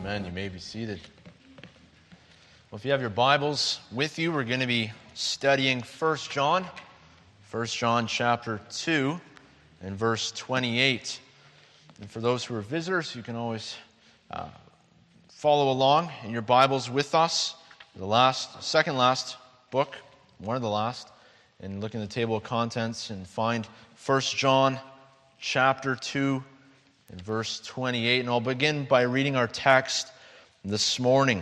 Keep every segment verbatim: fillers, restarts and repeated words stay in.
Amen. You may be seated. Well, if you have your Bibles with you, we're going to be studying First John. First John chapter two and verse twenty-eight. And for those who are visitors, you can always uh, follow along in your Bibles with us. The last, second last book, one of the last, and look in the table of contents and find First John chapter two and verse twenty-eight. And I'll begin by reading our text this morning.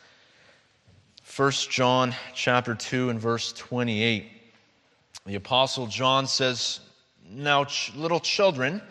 First John chapter two and verse twenty-eight. The Apostle John says, "Now, ch- little children,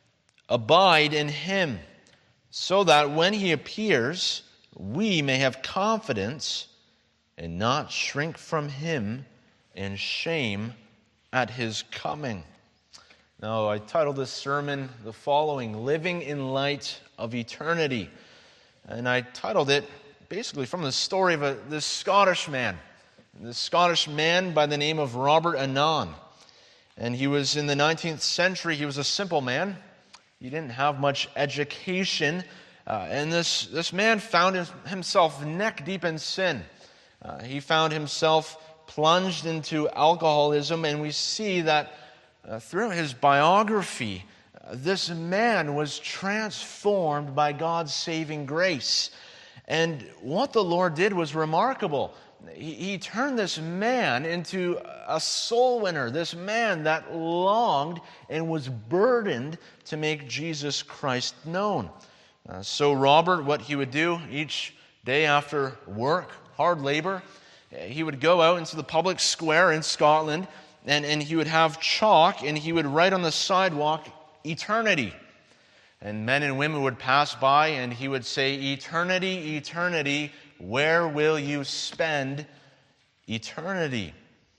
abide in him, so that when he appears, we may have confidence and not shrink from him in shame at his coming." Now, I titled this sermon the following, Living in Light of Eternity. And I titled it basically from the story of a, this Scottish man. This Scottish man by the name of Robert Annan. And he was in the nineteenth century. He was a simple man. He didn't have much education. Uh, and this, this man found himself neck deep in sin. Uh, he found himself plunged into alcoholism. And we see that uh, throughout his biography, uh, this man was transformed by God's saving grace. And what the Lord did was remarkable. He, he turned this man into a soul winner, this man that longed and was burdened to make Jesus Christ known. Uh, so Robert, what he would do each day after work, hard labor, he would go out into the public square in Scotland, and, and he would have chalk, and he would write on the sidewalk, "Eternity." And men and women would pass by, and he would say, "Eternity, eternity, where will you spend eternity?"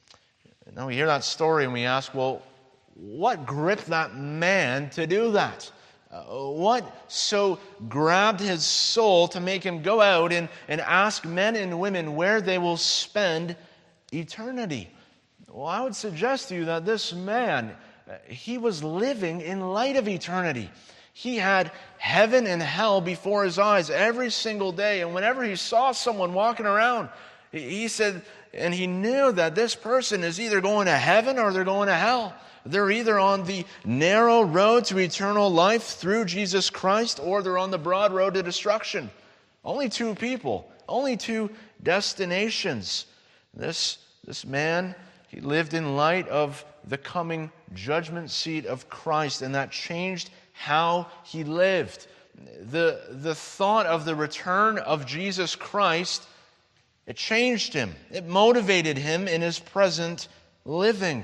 Now we hear that story and we ask, well, what gripped that man to do that? Uh, what so grabbed his soul to make him go out and, and ask men and women where they will spend eternity? Well, I would suggest to you that this man, he was living in light of eternity. He had heaven and hell before his eyes every single day. And whenever he saw someone walking around, he said, and he knew that this person is either going to heaven or they're going to hell. They're either on the narrow road to eternal life through Jesus Christ, or they're on the broad road to destruction. Only two people, only two destinations. This, this man, he lived in light of the coming judgment seat of Christ, and that changed how he lived. The, the thought of the return of Jesus Christ, it changed him. It motivated him in his present living.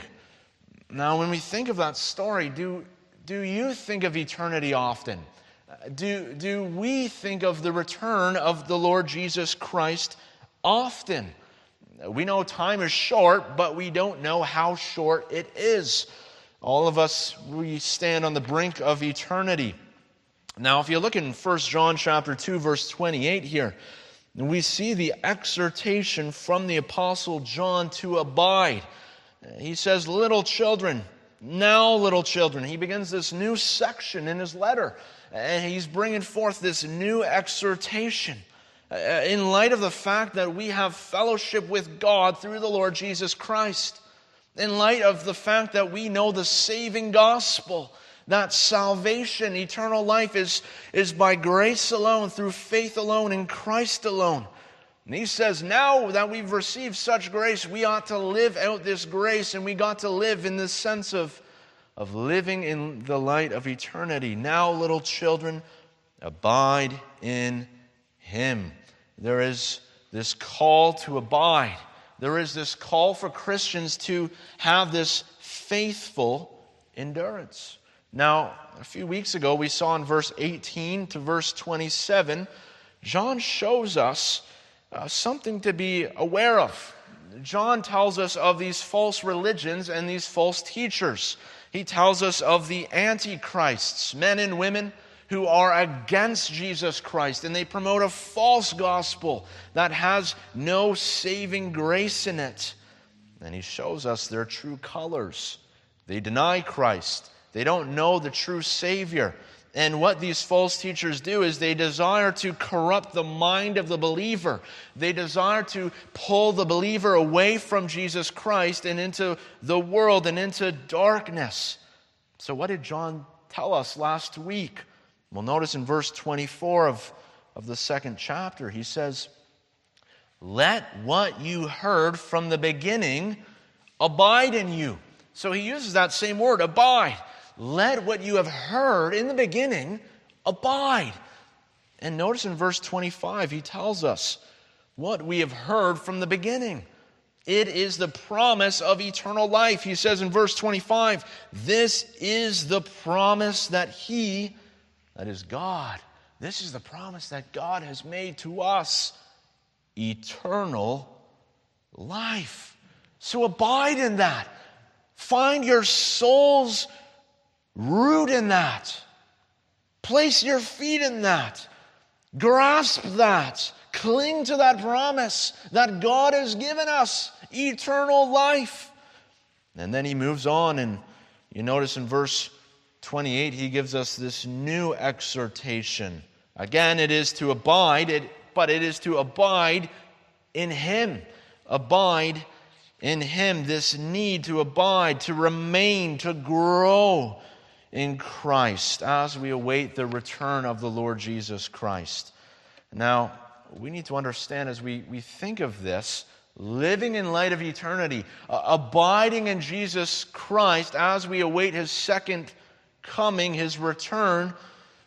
Now, when we think of that story, do, do you think of eternity often? Do, do we think of the return of the Lord Jesus Christ often? We know time is short, but we don't know how short it is. All of us, we stand on the brink of eternity. Now, if you look in First John chapter two, verse twenty-eight here, we see the exhortation from the Apostle John to abide. He says, "Little children, now little children." He begins this new section in his letter, and he's bringing forth this new exhortation. In light of the fact that we have fellowship with God through the Lord Jesus Christ, in light of the fact that we know the saving gospel, that salvation, eternal life is, is by grace alone, through faith alone, in Christ alone. And he says, now that we've received such grace, we ought to live out this grace, and we got to live in this sense of, of living in the light of eternity. Now, little children, abide in him. There is this call to abide. There is this call for Christians to have this faithful endurance. Now, a few weeks ago, we saw in verse eighteen to verse twenty-seven, John shows us uh, something to be aware of. John tells us of these false religions and these false teachers. He tells us of the antichrists, men and women who are against Jesus Christ, and they promote a false gospel that has no saving grace in it. And he shows us their true colors. They deny Christ. They don't know the true Savior. And what these false teachers do is they desire to corrupt the mind of the believer. They desire to pull the believer away from Jesus Christ and into the world and into darkness. So what did John tell us last week? Well, notice in verse twenty-four of, of the second chapter, he says, "Let what you heard from the beginning abide in you." So he uses that same word, abide. Let what you have heard in the beginning abide. And notice in verse twenty-five, he tells us what we have heard from the beginning. It is the promise of eternal life. He says in verse twenty-five, "This is the promise that He," that is God, this is the promise that God has made to us, eternal life. So abide in that. Find your soul's root in that. Place your feet in that. Grasp that. Cling to that promise that God has given us, eternal life. And then he moves on, and you notice in verse twenty-eight, he gives us this new exhortation. Again, it is to abide, it, but it is to abide in Him. Abide in Him. This need to abide, to remain, to grow in Christ as we await the return of the Lord Jesus Christ. Now, we need to understand as we, we think of this, living in light of eternity, uh, abiding in Jesus Christ as we await His second coming, His return,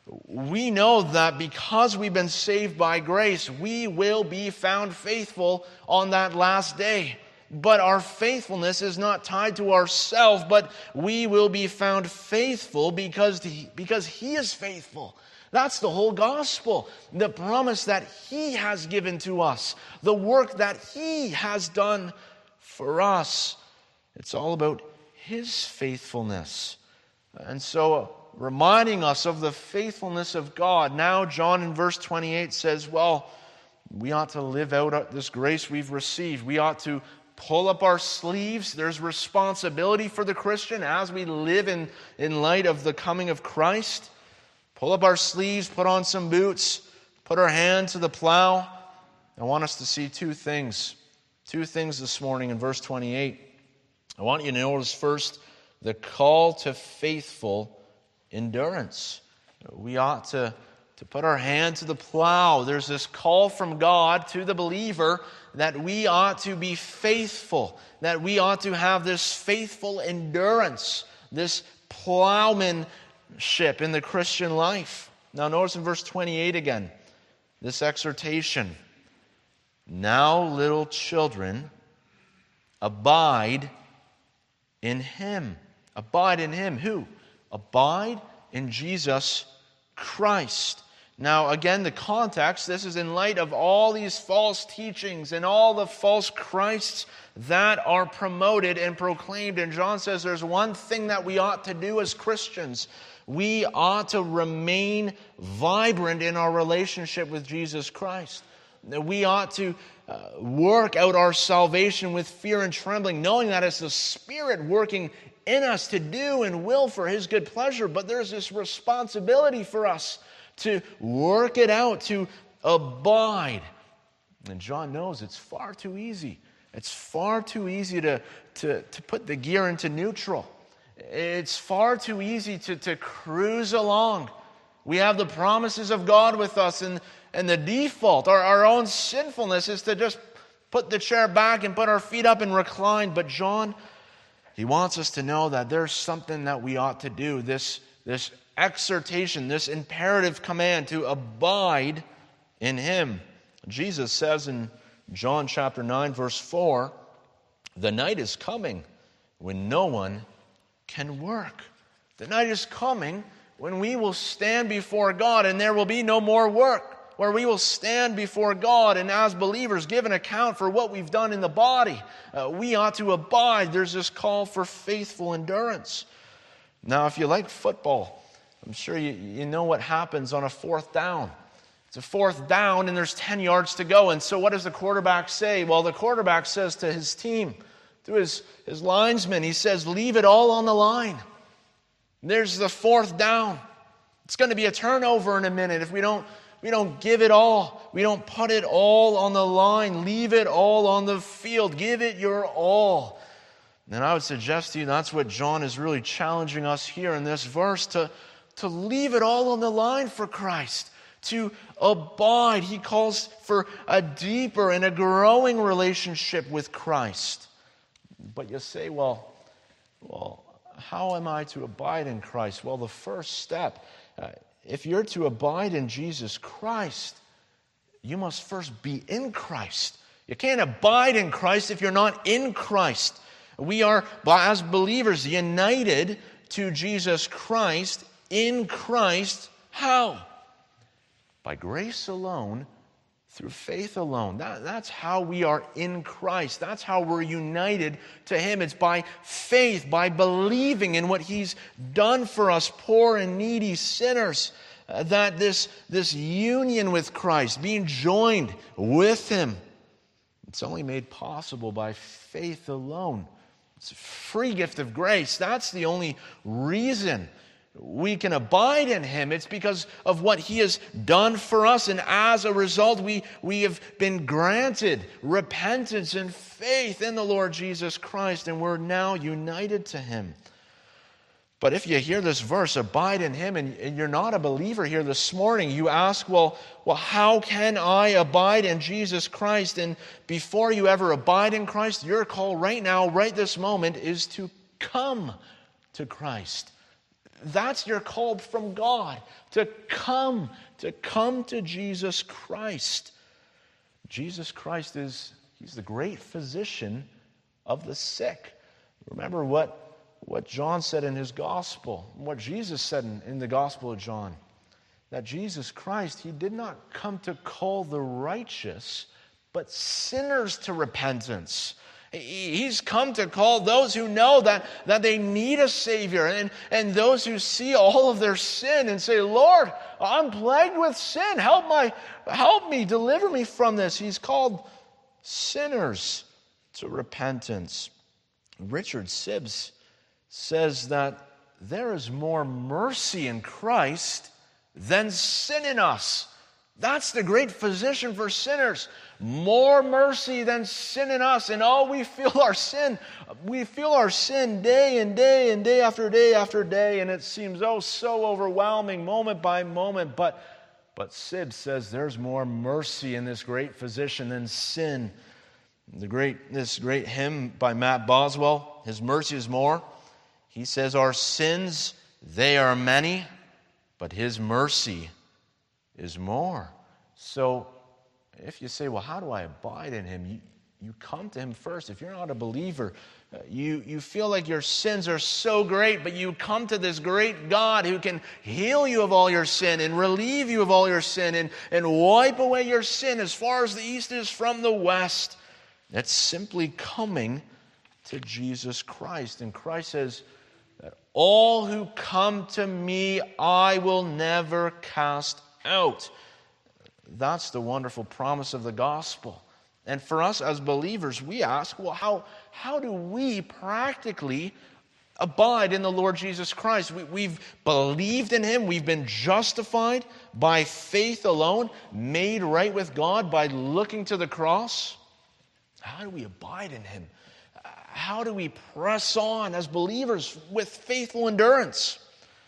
we know that because we've been saved by grace, we will be found faithful on that last day. But our faithfulness is not tied to ourselves, but we will be found faithful because he, because He is faithful. That's the whole gospel. The promise that He has given to us. The work that He has done for us. It's all about His faithfulness. And so, reminding us of the faithfulness of God, now John in verse twenty-eight says, well, we ought to live out this grace we've received. We ought to pull up our sleeves. There's responsibility for the Christian as we live in, in light of the coming of Christ. Pull up our sleeves, put on some boots, put our hand to the plow. I want us to see two things. Two things this morning in verse twenty-eight. I want you to notice first the call to faithful endurance. We ought to, to put our hand to the plow. There's this call from God to the believer that we ought to be faithful, that we ought to have this faithful endurance, this plowmanship in the Christian life. Now notice in verse twenty-eight again, this exhortation. Now, little children, abide in Him. Abide in Him. Who? Abide in Jesus Christ. Now, again, the context, this is in light of all these false teachings and all the false Christs that are promoted and proclaimed. And John says there's one thing that we ought to do as Christians. We ought to remain vibrant in our relationship with Jesus Christ. We ought to uh, work out our salvation with fear and trembling, knowing that it's the Spirit working in us to do and will for His good pleasure. But there's this responsibility for us to work it out, to abide. And John knows it's far too easy. It's far too easy to, to, to put the gear into neutral. It's far too easy to, to cruise along. We have the promises of God with us, and, and the default, our, our own sinfulness, is to just put the chair back and put our feet up and recline. But John, he wants us to know that there's something that we ought to do. This, this exhortation, this imperative command to abide in Him. Jesus says in John chapter nine, verse four, the night is coming when no one can work. The night is coming when we will stand before God and there will be no more work, where we will stand before God and as believers give an account for what we've done in the body. Uh, we ought to abide. There's this call for faithful endurance. Now, if you like football, I'm sure you, you know what happens on a fourth down. It's a fourth down and there's ten yards to go. And so what does the quarterback say? Well, the quarterback says to his team, to his, his linesmen, he says, leave it all on the line. There's the fourth down. It's going to be a turnover in a minute if we don't, we don't give it all. We don't put it all on the line. Leave it all on the field. Give it your all. And I would suggest to you that's what John is really challenging us here in this verse, to, to leave it all on the line for Christ, to abide. He calls for a deeper and a growing relationship with Christ. But you say, well, well, how am I to abide in Christ? Well, the first step, uh, if you're to abide in Jesus Christ, you must first be in Christ. You can't abide in Christ if you're not in Christ. We are, as believers, united to Jesus Christ, in Christ. How? By grace alone, through faith alone. That, that's how we are in Christ. That's how we're united to Him. It's by faith, by believing in what He's done for us, poor and needy sinners, uh, that this, this union with Christ, being joined with Him, it's only made possible by faith alone. It's a free gift of grace. That's the only reason we can abide in Him. It's because of what He has done for us. And as a result, we, we have been granted repentance and faith in the Lord Jesus Christ. And we're now united to Him. But if you hear this verse, abide in Him, and, and you're not a believer here this morning, you ask, well, well, how can I abide in Jesus Christ? And before you ever abide in Christ, your call right now, right this moment, is to come to Christ. That's your call from God, to come, to come to Jesus Christ. Jesus Christ is, He's the great physician of the sick. Remember what What John said in his gospel, what Jesus said in, in the gospel of John, that Jesus Christ, He did not come to call the righteous, but sinners to repentance. He's come to call those who know that, that they need a Savior, and, and those who see all of their sin and say, Lord, I'm plagued with sin. Help my, help me, deliver me from this. He's called sinners to repentance. Richard Sibbes says that there is more mercy in Christ than sin in us. That's the great physician for sinners. More mercy than sin in us. And oh, we feel our sin. We feel our sin day and day and day after day after day. And it seems, oh, so overwhelming moment by moment. But, but Sibbes says there's more mercy in this great physician than sin. The great, this great hymn by Matt Boswell, His mercy is more. He says, our sins, they are many, but His mercy is more. So if you say, well, how do I abide in Him? You, you come to Him first. If you're not a believer, uh, you, you feel like your sins are so great, but you come to this great God who can heal you of all your sin and relieve you of all your sin and, and wipe away your sin as far as the east is from the west. That's simply coming to Jesus Christ. And Christ says that all who come to me, I will never cast out. That's the wonderful promise of the gospel. And for us as believers, we ask, well, how, how do we practically abide in the Lord Jesus Christ? We, we've believed in Him. We've been justified by faith alone, made right with God by looking to the cross. How do we abide in Him? How do we press on as believers with faithful endurance?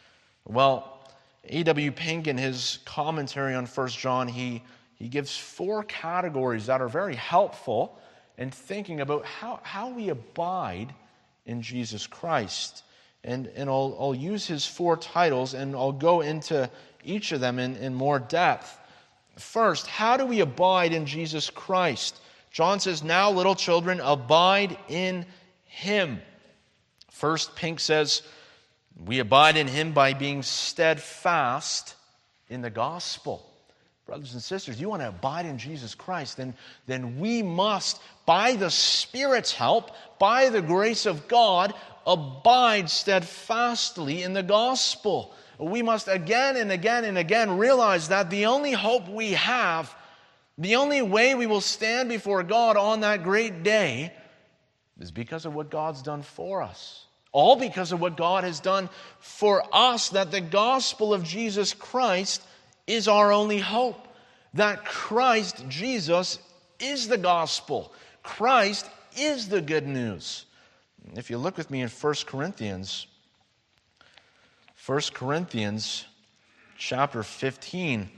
Well, A W Pink, in his commentary on First John, he, he gives four categories that are very helpful in thinking about how, how we abide in Jesus Christ. And, and I'll, I'll use his four titles, and I'll go into each of them in, in more depth. First, how do we abide in Jesus Christ? John says, now, little children, abide in Him. First, Pink says, we abide in Him by being steadfast in the gospel. Brothers and sisters, you want to abide in Jesus Christ, then, then we must, by the Spirit's help, by the grace of God, abide steadfastly in the gospel. We must again and again and again realize that the only hope we have, the only way we will stand before God on that great day, is because of what God's done for us. All because of what God has done for us, that the gospel of Jesus Christ is our only hope. That Christ Jesus is the gospel. Christ is the good news. If you look with me in First Corinthians, First Corinthians chapter fifteen,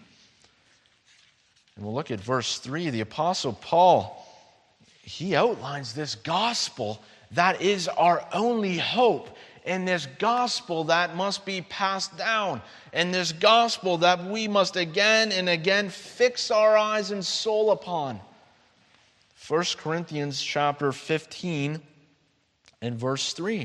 and we'll look at verse three, the Apostle Paul, he outlines this gospel that is our only hope, and this gospel that must be passed down, and this gospel that we must again and again fix our eyes and soul upon. First Corinthians chapter fifteen and verse three.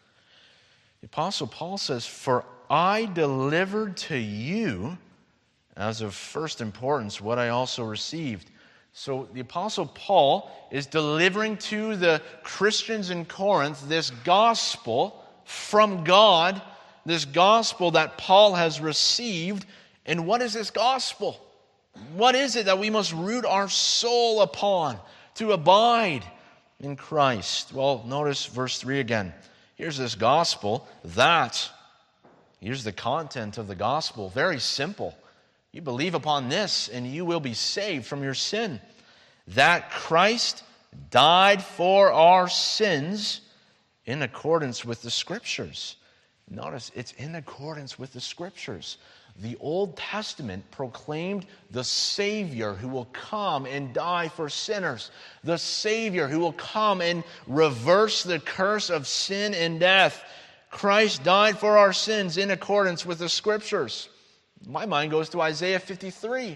The Apostle Paul says, "For I delivered to you as of first importance what I also received." So the Apostle Paul is delivering to the Christians in Corinth this gospel from God, this gospel that Paul has received. And what is this gospel? What is it that we must root our soul upon to abide in Christ? Well, notice verse three again. Here's this gospel that, here's the content of the gospel, very simple. You believe upon this and you will be saved from your sin. That Christ died for our sins in accordance with the Scriptures. Notice, it's in accordance with the Scriptures. The Old Testament proclaimed the Savior who will come and die for sinners. The Savior who will come and reverse the curse of sin and death. Christ died for our sins in accordance with the Scriptures. My mind goes to Isaiah fifty-three.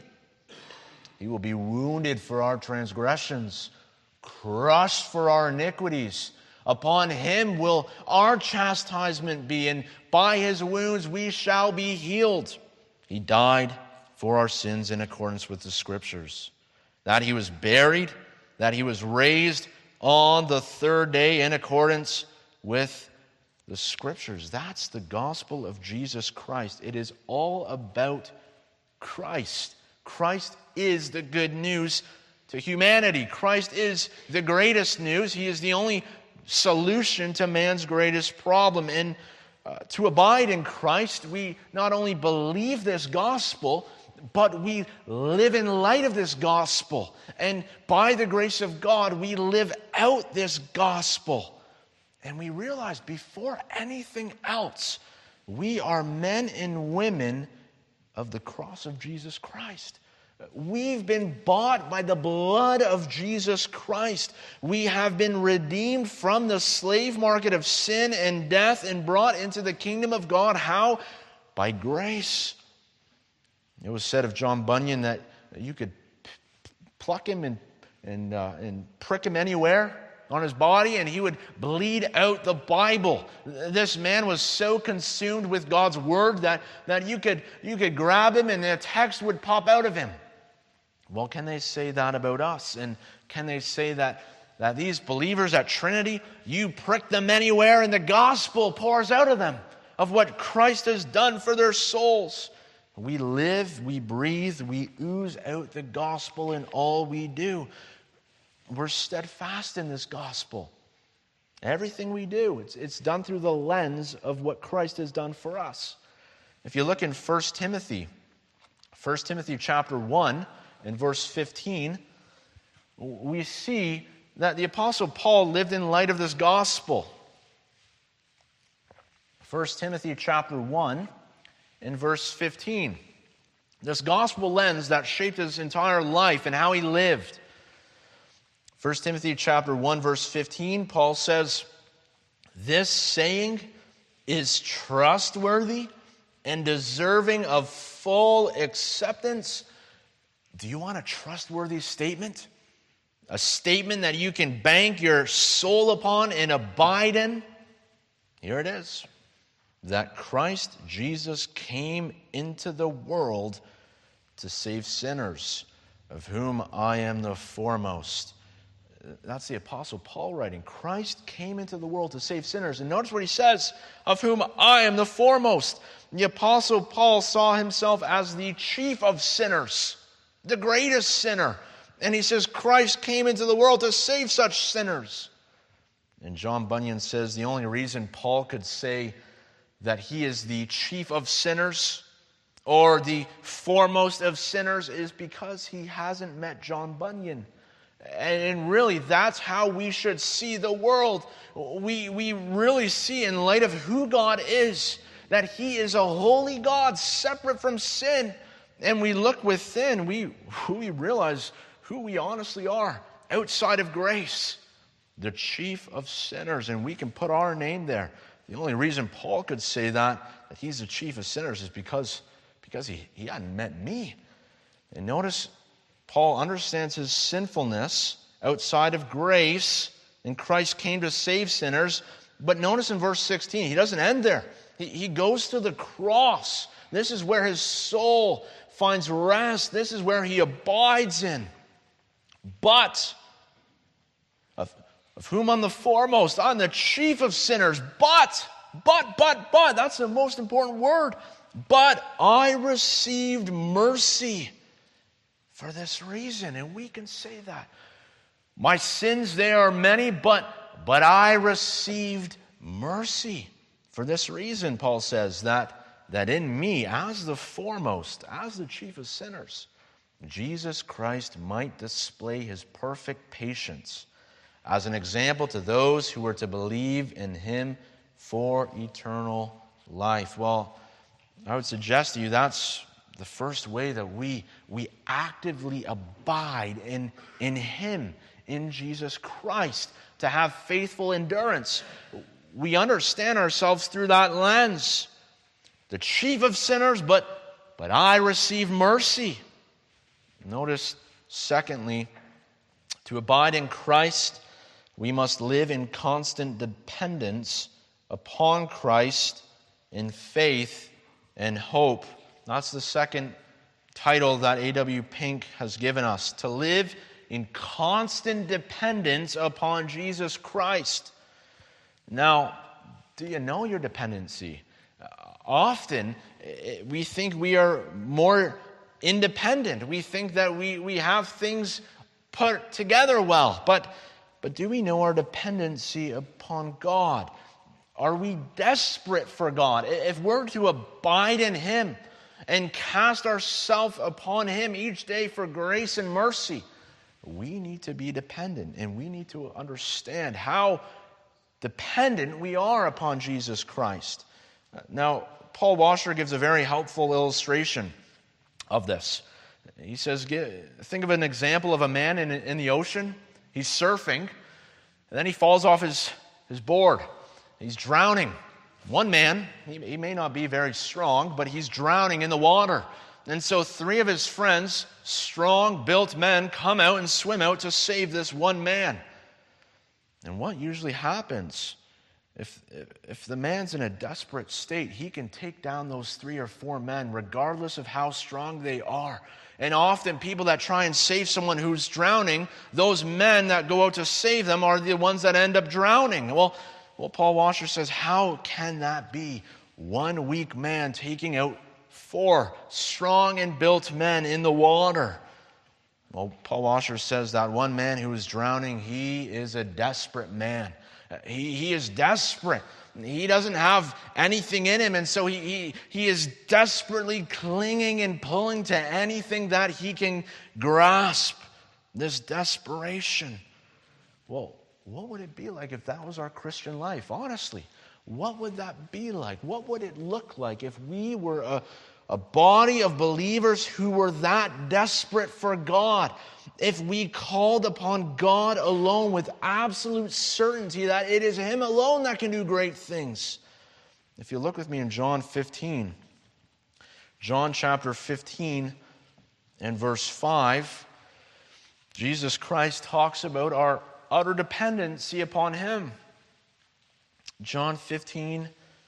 He will be wounded for our transgressions, crushed for our iniquities. Upon him will our chastisement be, and by his wounds we shall be healed. He died for our sins in accordance with the Scriptures. That he was buried, that he was raised on the third day in accordance with the Scriptures. That's the gospel of Jesus Christ. It is all about Christ. Christ is the good news to humanity. Christ is the greatest news. He is the only solution to man's greatest problem. And uh, to abide in Christ, we not only believe this gospel, but we live in light of this gospel. And by the grace of God, we live out this gospel. And we realize before anything else, we are men and women of the cross of Jesus Christ. We've been bought by the blood of Jesus Christ. We have been redeemed from the slave market of sin and death and brought into the kingdom of God. How? By grace. It was said of John Bunyan that you could pluck him and, and, uh, and prick him anywhere on his body, and he would bleed out the Bible. This man was so consumed with God's word that, that you could, you could grab him and the text would pop out of him. Well, can they say that about us? And can they say that, that these believers at Trinity, you prick them anywhere and the gospel pours out of them of what Christ has done for their souls? We live, we breathe, we ooze out the gospel in all we do. We're steadfast in this gospel. Everything we do, it's, it's done through the lens of what Christ has done for us. If you look in First Timothy, First Timothy chapter one and verse fifteen, we see that the Apostle Paul lived in light of this gospel. First Timothy chapter one and verse fifteen. This gospel lens that shaped his entire life and how he lived. First Timothy chapter one, verse fifteen, Paul says, "This saying is trustworthy and deserving of full acceptance." Do you want a trustworthy statement? A statement that you can bank your soul upon and abide in? Here it is. That Christ Jesus came into the world to save sinners, of whom I am the foremost. That's the Apostle Paul writing. Christ came into the world to save sinners. And notice what he says, of whom I am the foremost. The Apostle Paul saw himself as the chief of sinners, the greatest sinner. And he says Christ came into the world to save such sinners. And John Bunyan says the only reason Paul could say that he is the chief of sinners or the foremost of sinners is because he hasn't met John Bunyan. And really, that's how we should see the world. We, we really see, in light of who God is, that He is a holy God, separate from sin. And we look within, we, we realize who we honestly are outside of grace. The chief of sinners, and we can put our name there. The only reason Paul could say that, that he's the chief of sinners, is because, because he, he hadn't met me. And notice, Paul understands his sinfulness outside of grace, and Christ came to save sinners. But notice in verse sixteen, he doesn't end there. He, he goes to the cross. This is where his soul finds rest. This is where he abides in. But, of, of whom I'm the foremost, I'm the chief of sinners. But, but, but, but, that's the most important word. But I received mercy for this reason, and we can say that. My sins, they are many, but, but I received mercy. For this reason, Paul says, that, that in me, as the foremost, as the chief of sinners, Jesus Christ might display his perfect patience as an example to those who were to believe in him for eternal life. Well, I would suggest to you that's the first way that we, we actively abide in, in him, in Jesus Christ, to have faithful endurance. We understand ourselves through that lens. The chief of sinners, but, but I receive mercy. Notice, secondly, to abide in Christ, we must live in constant dependence upon Christ in faith and hope. That's the second title that A W Pink has given us. To live in constant dependence upon Jesus Christ. Now, do you know your dependency? Uh, often, we think we are more independent. We think that we, we have things put together well. But, but do we know our dependency upon God? Are we desperate for God? If we're to abide in him and cast ourselves upon him each day for grace and mercy, we need to be dependent, and we need to understand how dependent we are upon Jesus Christ. Now, Paul Washer gives a very helpful illustration of this. He says, think of an example of a man in, in the ocean. He's surfing, and then he falls off his, his board. He's drowning. One man, he, he may not be very strong, but he's drowning in the water. And so three of his friends, strong-built men, come out and swim out to save this one man. And what usually happens, if, if the man's in a desperate state, he can take down those three or four men regardless of how strong they are. And often people that try and save someone who's drowning, those men that go out to save them are the ones that end up drowning. Well, well Paul Washer says, how can that be? One weak man taking out four strong and built men in the water. Well, Paul Washer says that one man who is drowning, he is a desperate man. He, he is desperate. He doesn't have anything in him, and so he, he, he is desperately clinging and pulling to anything that he can grasp. This desperation. Well, what would it be like if that was our Christian life? Honestly, what would that be like? What would it look like if we were a A body of believers who were that desperate for God? If we called upon God alone with absolute certainty that it is him alone that can do great things. If you look with me in John fifteen, John chapter fifteen and verse five, Jesus Christ talks about our utter dependency upon him. John fifteen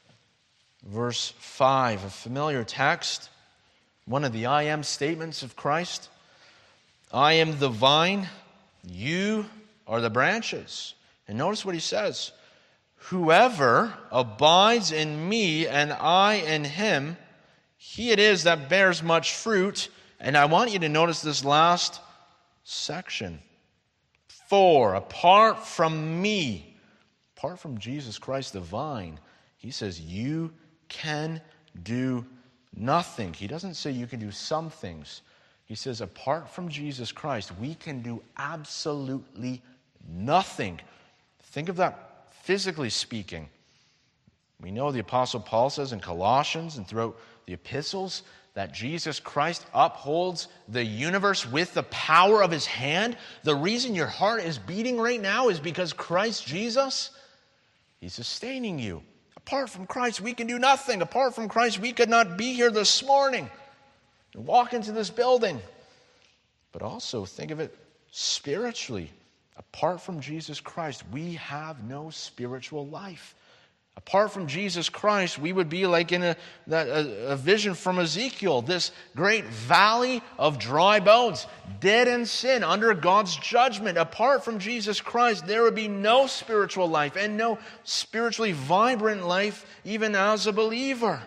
verse five, a familiar text, one of the I am statements of Christ. I am the vine, you are the branches. And notice what he says. Whoever abides in me and I in him, he it is that bears much fruit. And I want you to notice this last section. For apart from me, Apart from Jesus Christ, the vine, he says you can do nothing. He doesn't say you can do some things. He says apart from Jesus Christ, we can do absolutely nothing. Think of that physically speaking. We know the Apostle Paul says in Colossians and throughout the epistles that Jesus Christ upholds the universe with the power of his hand. The reason your heart is beating right now is because Christ Jesus, he's sustaining you. Apart from Christ, we can do nothing. Apart from Christ, we could not be here this morning and walk into this building. But also think of it spiritually. Apart from Jesus Christ, we have no spiritual life. Apart from Jesus Christ, we would be like in a, a, a vision from Ezekiel, this great valley of dry bones, dead in sin, under God's judgment. Apart from Jesus Christ, there would be no spiritual life and no spiritually vibrant life, even as a believer.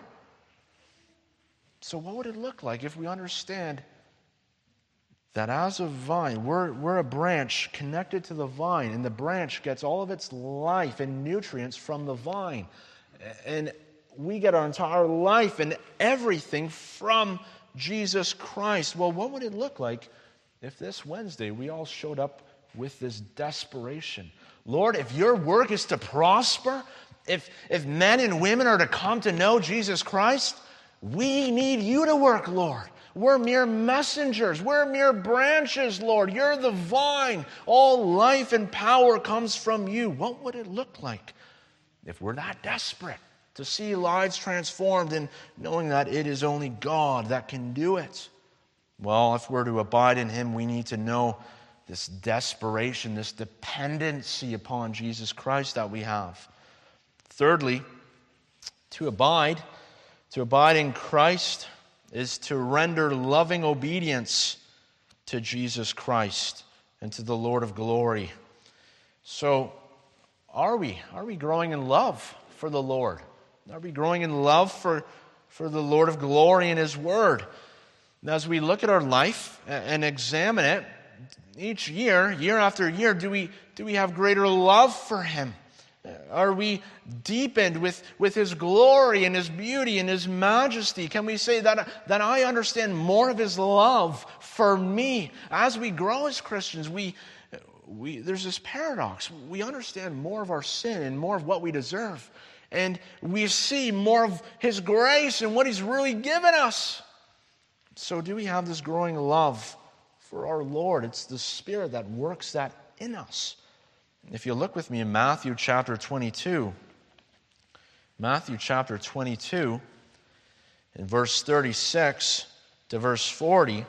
So what would it look like if we understand that as a vine, we're, we're a branch connected to the vine, and the branch gets all of its life and nutrients from the vine. And we get our entire life and everything from Jesus Christ. Well, what would it look like if this Wednesday we all showed up with this desperation? Lord, if your work is to prosper, if, if men and women are to come to know Jesus Christ, we need you to work, Lord. We're mere messengers. We're mere branches, Lord. You're the vine. All life and power comes from you. What would it look like if we're that desperate to see lives transformed and knowing that it is only God that can do it? Well, if we're to abide in him, we need to know this desperation, this dependency upon Jesus Christ that we have. Thirdly, to abide, to abide in Christ is to render loving obedience to Jesus Christ and to the Lord of glory. So, are we? Are we growing in love for the Lord? Are we growing in love for, for the Lord of glory and his word? And as we look at our life and examine it, each year, year after year, do we, do we have greater love for him? Are we deepened with, with his glory and his beauty and his majesty? Can we say that, that I understand more of his love for me? As we grow as Christians, we, we there's this paradox. We understand more of our sin and more of what we deserve. And we see more of his grace and what he's really given us. So do we have this growing love for our Lord? It's the Spirit that works that in us. If you look with me in Matthew chapter twenty-two, Matthew chapter twenty-two, in verse thirty-six to verse forty,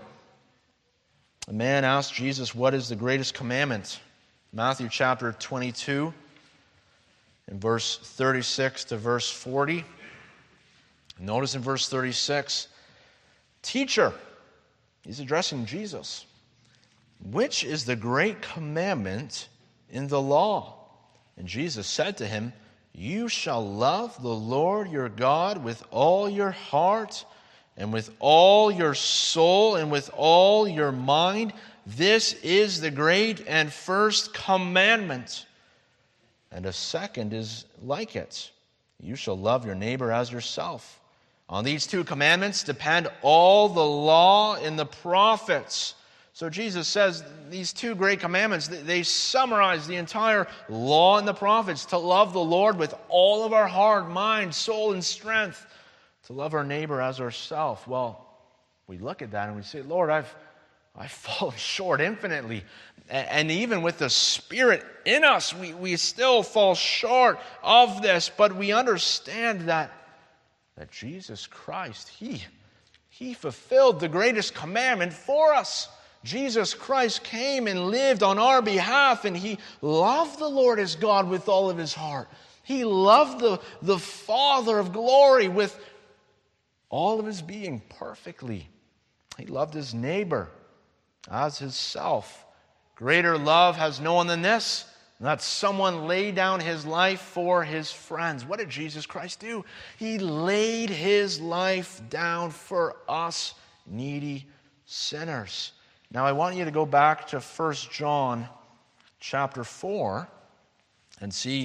a man asked Jesus, what is the greatest commandment? Matthew chapter twenty-two, in verse thirty-six to verse forty. Notice in verse thirty-six, teacher, he's addressing Jesus, which is the great commandment in the law? And Jesus said to him, you shall love the Lord your God with all your heart and with all your soul and with all your mind. This is the great and first commandment. And a second is like it. You shall love your neighbor as yourself. On these two commandments depend all the law and the prophets. So Jesus says these two great commandments, they summarize the entire law and the prophets, to love the Lord with all of our heart, mind, soul, and strength, to love our neighbor as ourselves. Well, we look at that and we say, Lord, I've, I've fallen short infinitely. And even with the Spirit in us, we, we still fall short of this. But we understand that, that Jesus Christ, He, He fulfilled the greatest commandment for us. Jesus Christ came and lived on our behalf, and He loved the Lord as God with all of His heart. He loved the, the Father of glory with all of His being perfectly. He loved His neighbor as Himself. Greater love has no one than this, that someone lay down his life for his friends. What did Jesus Christ do? He laid His life down for us needy sinners. Now, I want you to go back to First John chapter four and see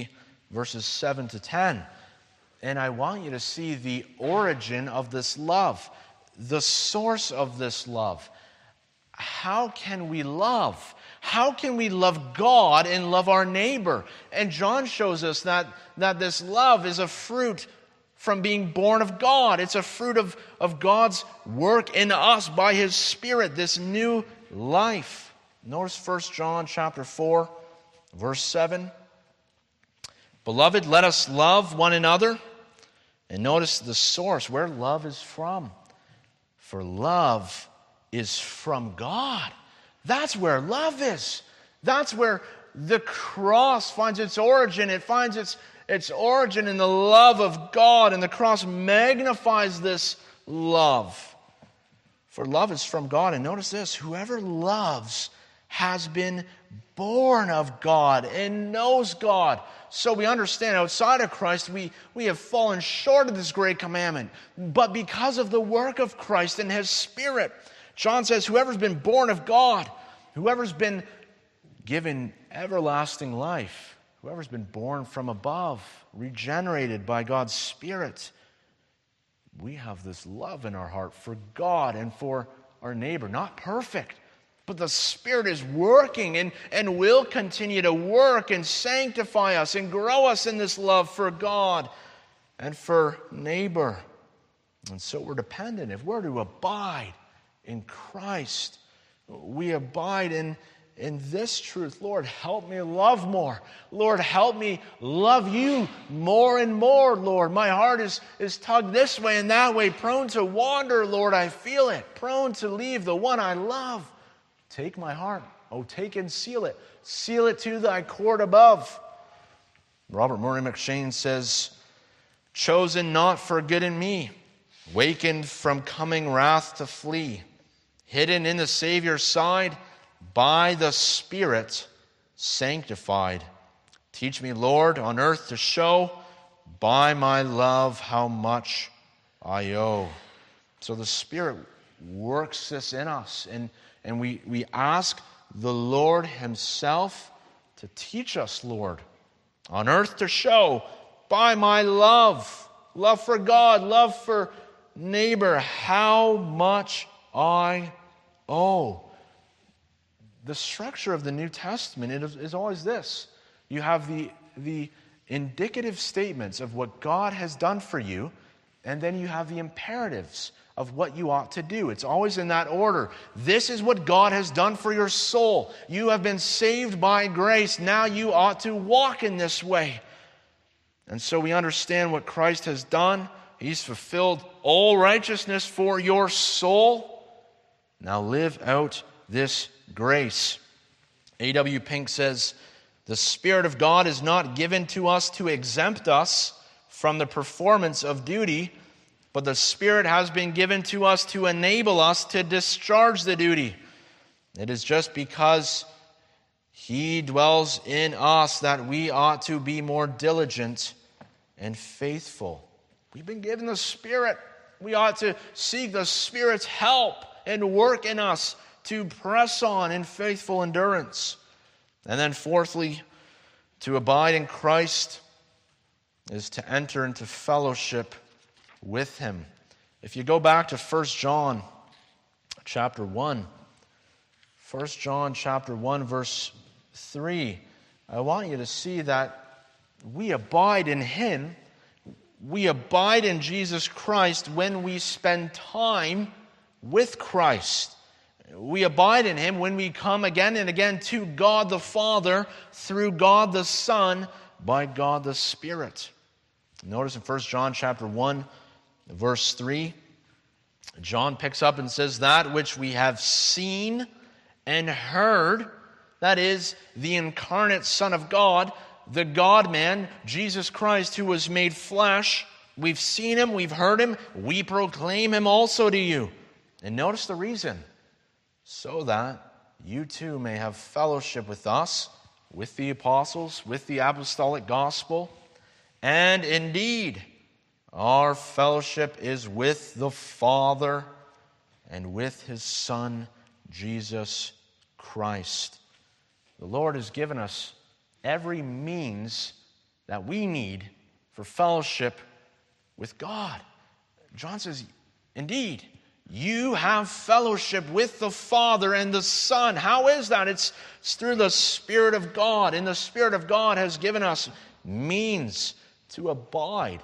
verses seven to ten. And I want you to see the origin of this love, the source of this love. How can we love? How can we love God and love our neighbor? And John shows us that, that this love is a fruit from being born of God. It's a fruit of, of God's work in us by His Spirit, this new life. Notice First John chapter four, verse seven. Beloved, let us love one another. And notice the source, where love is from. For love is from God. That's where love is. That's where the cross finds its origin. It finds its, its origin in the love of God, and the cross magnifies this love. For love is from God. And notice this, whoever loves has been born of God and knows God. So we understand outside of Christ, we, we have fallen short of this great commandment. But because of the work of Christ and His Spirit, John says, whoever's been born of God, whoever's been given everlasting life, whoever's been born from above, regenerated by God's Spirit, we have this love in our heart for God and for our neighbor. Not perfect, but the Spirit is working and, and will continue to work and sanctify us and grow us in this love for God and for neighbor. And so we're dependent. If we're to abide in Christ, we abide in, in this truth. Lord, help me love more. Lord, help me love you more and more, Lord. My heart is, is tugged this way and that way, prone to wander, Lord. I feel it, prone to leave the one I love. Take my heart. Oh, take and seal it. Seal it to thy court above. Robert Murray McShane says, chosen not for good in me, wakened from coming wrath to flee, hidden in the Savior's side, by the Spirit sanctified. Teach me, Lord, on earth to show, by my love how much I owe. So the Spirit works this in us, and And we, we ask the Lord Himself to teach us, Lord, on earth to show by my love, love for God, love for neighbor, how much I owe. The structure of the New Testament is, is always this. You have the, the indicative statements of what God has done for you, and then you have the imperatives of what you ought to do. It's always in that order. This is what God has done for your soul. You have been saved by grace. Now you ought to walk in this way. And so we understand what Christ has done. He's fulfilled all righteousness for your soul. Now live out this grace. A W Pink says, the Spirit of God is not given to us to exempt us from the performance of duty, but the Spirit has been given to us to enable us to discharge the duty. It is just because He dwells in us that we ought to be more diligent and faithful. We've been given the Spirit. We ought to seek the Spirit's help and work in us to press on in faithful endurance. And then fourthly, to abide in Christ is to enter into fellowship with Him. If you go back to First John chapter one, First John chapter one verse three, I want you to see that we abide in Him, we abide in Jesus Christ when we spend time with Christ. We abide in Him when we come again and again to God the Father through God the Son by God the Spirit. Notice in First John chapter one, verse three, John picks up and says, that which we have seen and heard, that is, the incarnate Son of God, the God-man, Jesus Christ, who was made flesh. We've seen Him, we've heard Him, we proclaim Him also to you. And notice the reason. So that you too may have fellowship with us, with the apostles, with the apostolic gospel. And indeed, our fellowship is with the Father and with His Son, Jesus Christ. The Lord has given us every means that we need for fellowship with God. John says, indeed, you have fellowship with the Father and the Son. How is that? It's, it's through the Spirit of God. And the Spirit of God has given us means to abide.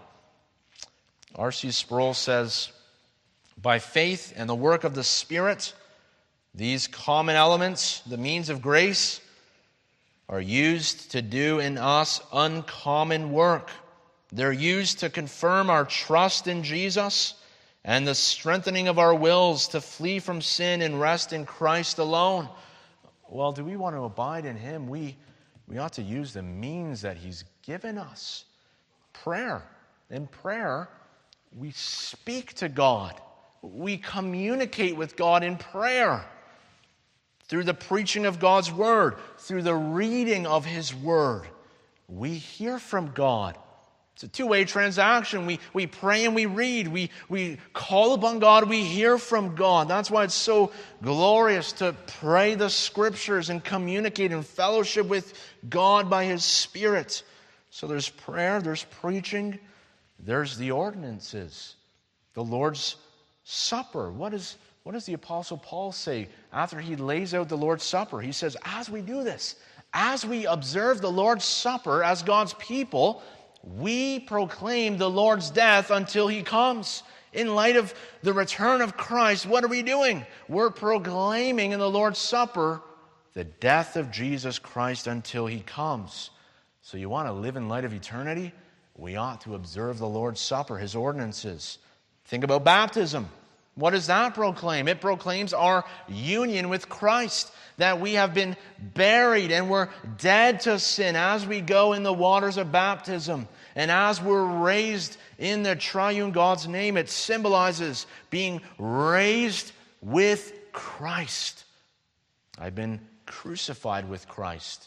R C Sproul says, by faith and the work of the Spirit, these common elements, the means of grace, are used to do in us uncommon work. They're used to confirm our trust in Jesus and the strengthening of our wills to flee from sin and rest in Christ alone. Well, do we want to abide in Him? We, we ought to use the means that He's given us. Prayer. In prayer, we speak to God. We communicate with God in prayer. Through the preaching of God's Word, through the reading of His Word, we hear from God. It's a two-way transaction. We, we pray and we read. We, we call upon God. We hear from God. That's why it's so glorious to pray the Scriptures and communicate in fellowship with God by His Spirit. So there's prayer, there's preaching, there's the ordinances. The Lord's Supper. What is, what does the Apostle Paul say after he lays out the Lord's Supper? He says, as we do this, as we observe the Lord's Supper as God's people, we proclaim the Lord's death until He comes. In light of the return of Christ, what are we doing? We're proclaiming in the Lord's Supper the death of Jesus Christ until He comes. So you want to live in light of eternity? We ought to observe the Lord's Supper, His ordinances. Think about baptism. What does that proclaim? It proclaims our union with Christ, that we have been buried and we're dead to sin as we go in the waters of baptism. And as we're raised in the triune God's name, it symbolizes being raised with Christ. I've been crucified with Christ.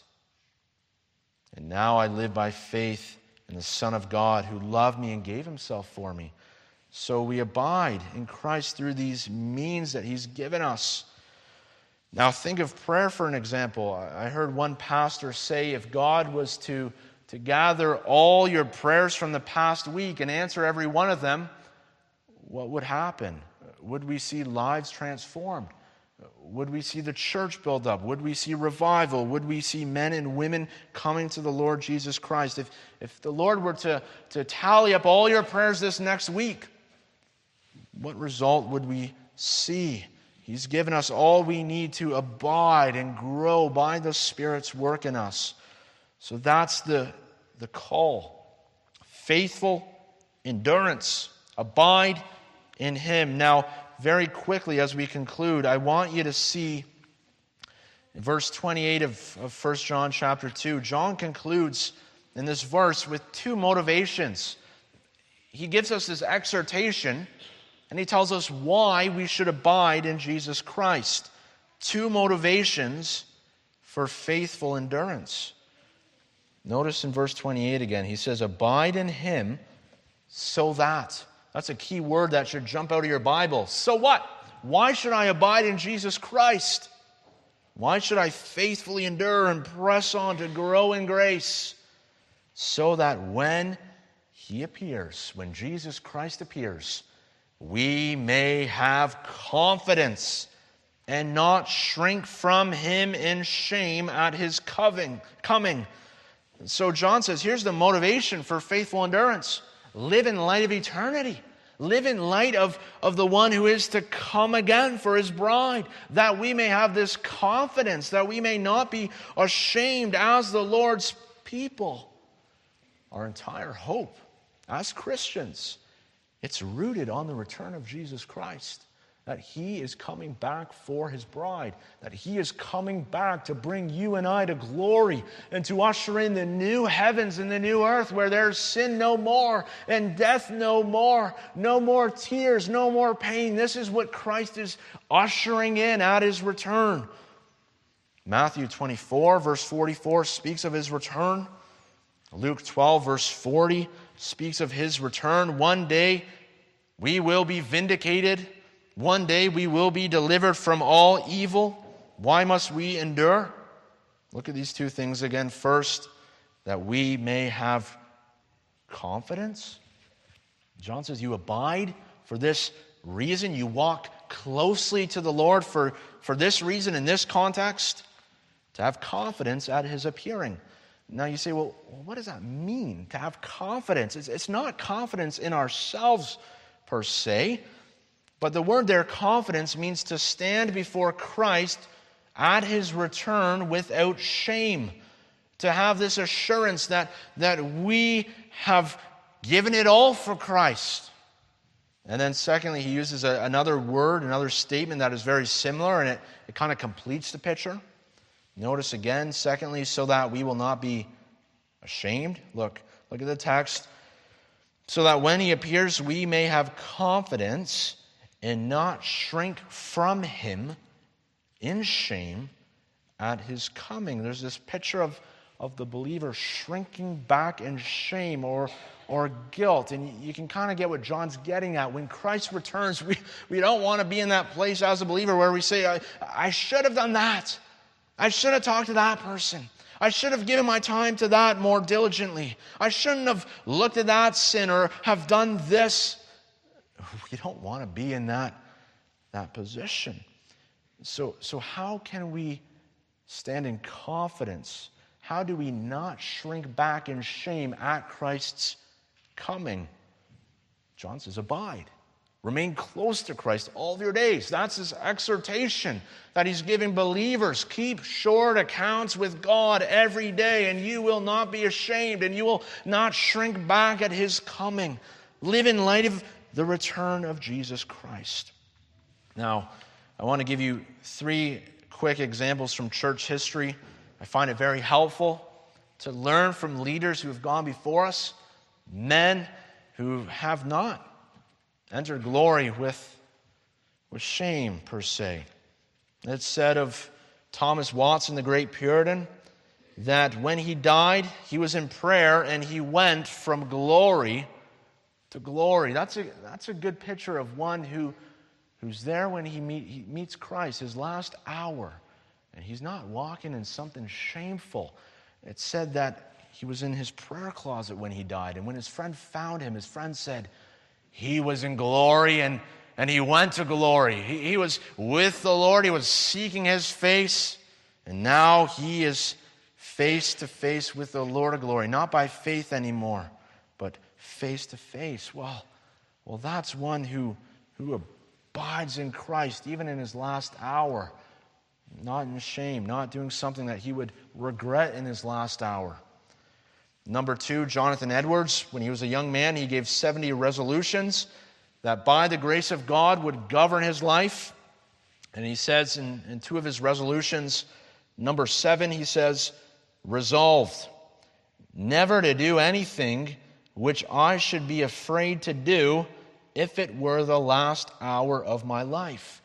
And now I live by faith in the Son of God who loved me and gave Himself for me. So we abide in Christ through these means that He's given us. Now think of prayer for an example. I heard one pastor say if God was to, to gather all your prayers from the past week and answer every one of them, what would happen? Would we see lives transformed? Would we see the church build up? Would we see revival? Would we see men and women coming to the Lord Jesus Christ? If, if the Lord were to, to tally up all your prayers this next week, what result would we see? He's given us all we need to abide and grow by the Spirit's work in us. So that's the, the call. Faithful endurance. Abide in Him. Now, very quickly as we conclude, I want you to see in verse twenty-eight of, of First John chapter two, John concludes in this verse with two motivations. He gives us this exhortation, and he tells us why we should abide in Jesus Christ. Two motivations for faithful endurance. Notice in verse twenty-eight again, he says, abide in Him so that. That's a key word that should jump out of your Bible. So what? Why should I abide in Jesus Christ? Why should I faithfully endure and press on to grow in grace? So that when He appears, when Jesus Christ appears, we may have confidence and not shrink from Him in shame at His coming. So John says, here's the motivation for faithful endurance. Live in light of eternity. Live in light of, of the one who is to come again for His bride, that we may have this confidence, that we may not be ashamed as the Lord's people. Our entire hope as Christians, it's rooted on the return of Jesus Christ, that He is coming back for His bride, that He is coming back to bring you and I to glory and to usher in the new heavens and the new earth where there's sin no more and death no more, no more tears, no more pain. This is what Christ is ushering in at His return. Matthew twenty-four, verse forty-four speaks of His return. Luke twelve, verse forty speaks of His return. One day we will be vindicated. One day we will be delivered from all evil. Why must we endure? Look at these two things again. First, that we may have confidence? John says you abide for this reason. You walk closely to the Lord for, for this reason, in this context, to have confidence at his appearing. Now you say, well, what does that mean, to have confidence? It's, it's not confidence in ourselves per se, but the word there, confidence, means to stand before Christ at his return without shame. To have this assurance that, that we have given it all for Christ. And then secondly, he uses a, another word, another statement that is very similar, and it, it kind of completes the picture. Notice again, secondly, so that we will not be ashamed. Look, look at the text. So that when he appears, we may have confidence and not shrink from him in shame at his coming. There's this picture of, of the believer shrinking back in shame or, or guilt. And you can kind of get what John's getting at. When Christ returns, we, we don't want to be in that place as a believer where we say, I, I should have done that. I should have talked to that person. I should have given my time to that more diligently. I shouldn't have looked at that sin or have done this. We don't want to be in that, that position. So, so how can we stand in confidence? How do we not shrink back in shame at Christ's coming? John says, abide. Remain close to Christ all of your days. That's his exhortation that he's giving believers. Keep short accounts with God every day, and you will not be ashamed, and you will not shrink back at his coming. Live in light of the return of Jesus Christ. Now, I want to give you three quick examples from church history. I find it very helpful to learn from leaders who have gone before us, men who have not entered glory with, with shame, per se. It's said of Thomas Watson, the great Puritan, that when he died, he was in prayer and he went from glory to glory. That's a, that's a good picture of one who, who's there when he, meet, he meets Christ, his last hour. And he's not walking in something shameful. It's said that he was in his prayer closet when he died. And when his friend found him, his friend said, he was in glory and, and he went to glory. He, he was with the Lord. He was seeking his face. And now he is face to face with the Lord of glory. Not by faith anymore, but face to face. Well, well, that's one who, who abides in Christ even in his last hour. Not in shame, not doing something that he would regret in his last hour. Number two, Jonathan Edwards, when he was a young man, he gave seventy resolutions that by the grace of God would govern his life. And he says in, in two of his resolutions, number seven, he says, resolved never to do anything which I should be afraid to do if it were the last hour of my life.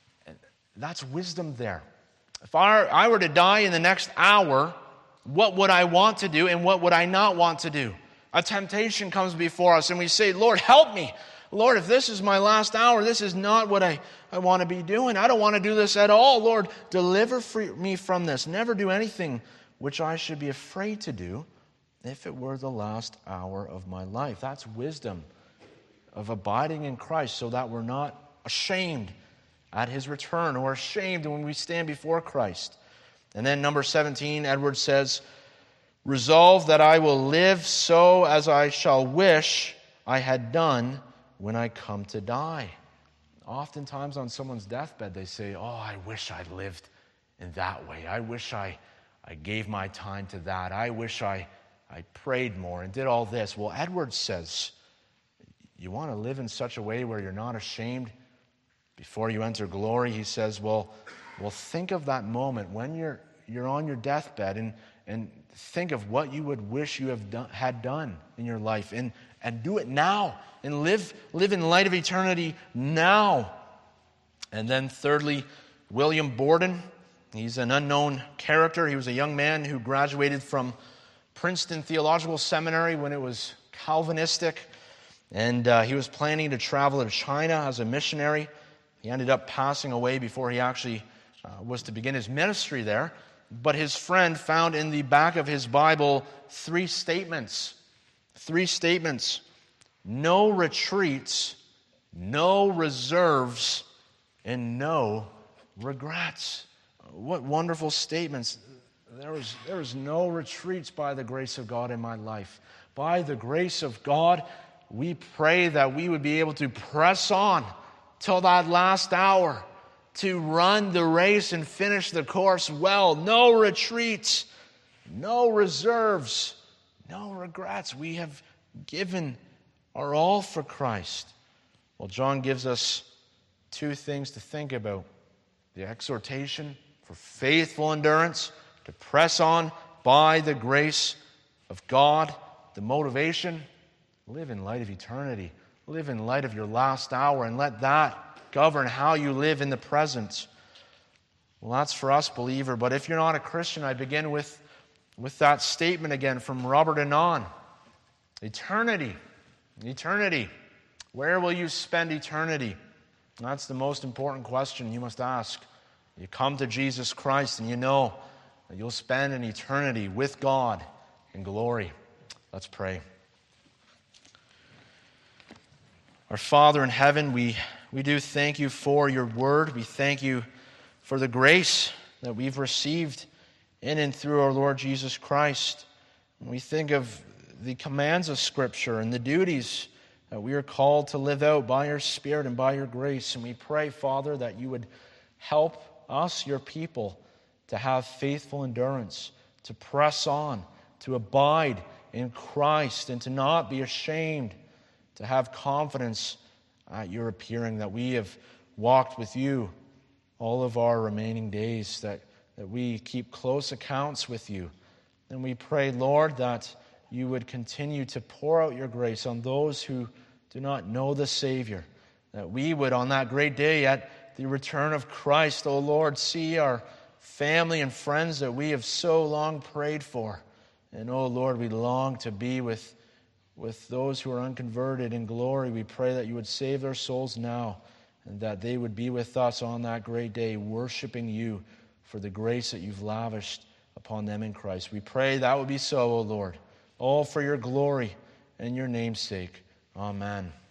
That's wisdom there. If I, I were to die in the next hour, what would I want to do and what would I not want to do? A temptation comes before us and we say, Lord, help me. Lord, if this is my last hour, this is not what I, I want to be doing. I don't want to do this at all. Lord, deliver free, me from this. Never do anything which I should be afraid to do if it were the last hour of my life. That's wisdom of abiding in Christ so that we're not ashamed at his return or ashamed when we stand before Christ. And then number seventeen, Edwards says, resolve that I will live so as I shall wish I had done when I come to die. Oftentimes on someone's deathbed, they say, oh, I wish I lived in that way. I wish I, I gave my time to that. I wish I, I prayed more and did all this. Well, Edwards says, you want to live in such a way where you're not ashamed before you enter glory? He says, well, well, think of that moment when you're you're on your deathbed and, and think of what you would wish you have done, had done in your life and, and do it now and live, live in light of eternity now. And then thirdly, William Borden. He's an unknown character. He was a young man who graduated from Princeton Theological Seminary when it was Calvinistic. And uh, he was planning to travel to China as a missionary. He ended up passing away before he actually uh, was to begin his ministry there. But his friend found in the back of his Bible three statements Three statements: no retreats, no reserves, and no regrets. What wonderful statements. There was, there was no retreats by the grace of God in my life. By the grace of God, we pray that we would be able to press on till that last hour, to run the race and finish the course well. No retreats, no reserves, no regrets. We have given our all for Christ. Well, John gives us two things to think about: the exhortation for faithful endurance, to press on by the grace of God. The motivation: live in light of eternity. Live in light of your last hour, and let that govern how you live in the present. Well, that's for us, believer. But if you're not a Christian, I begin with, with that statement again from Robert Anon. Eternity. Eternity. Where will you spend eternity? That's the most important question you must ask. You come to Jesus Christ and you know that you'll spend an eternity with God in glory. Let's pray. Our Father in heaven, we, we do thank you for your word. We thank you for the grace that we've received in and through our Lord Jesus Christ. And we think of the commands of Scripture and the duties that we are called to live out by your Spirit and by your grace. And we pray, Father, that you would help us, your people, to have faithful endurance, to press on, to abide in Christ, and to not be ashamed, to have confidence at your appearing, that we have walked with you all of our remaining days, that, that we keep close accounts with you. And we pray, Lord, that you would continue to pour out your grace on those who do not know the Savior, that we would, on that great day at the return of Christ, O Lord, see our family and friends that we have so long prayed for. And, O Lord, we long to be with, with those who are unconverted in glory. We pray that you would save their souls now, and that they would be with us on that great day, worshiping you for the grace that you've lavished upon them in Christ. We pray that would be so, O Lord, all for your glory and your name's sake. Amen.